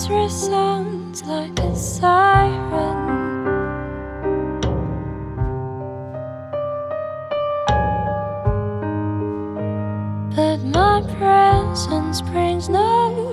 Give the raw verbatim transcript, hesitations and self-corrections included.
voice resounds like a siren. But my presence brings no